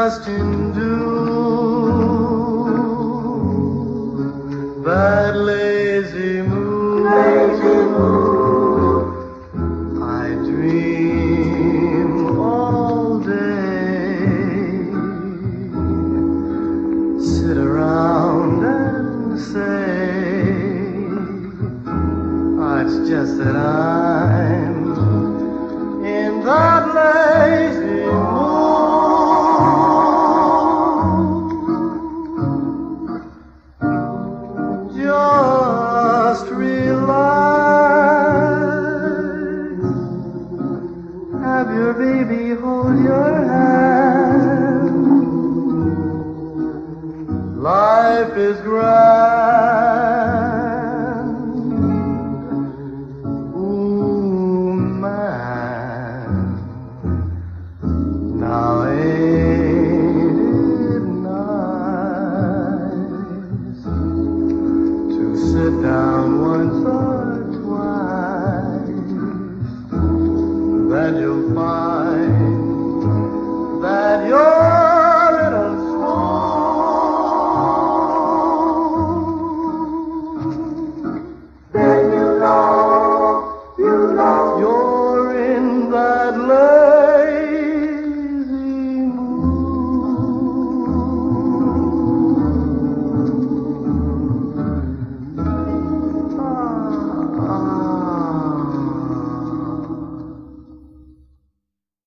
just into that lazy mood. I dream all day, sit around and say, it's just that I'm in that lazy mood. Just relax, have your baby hold your hand. Life is grand.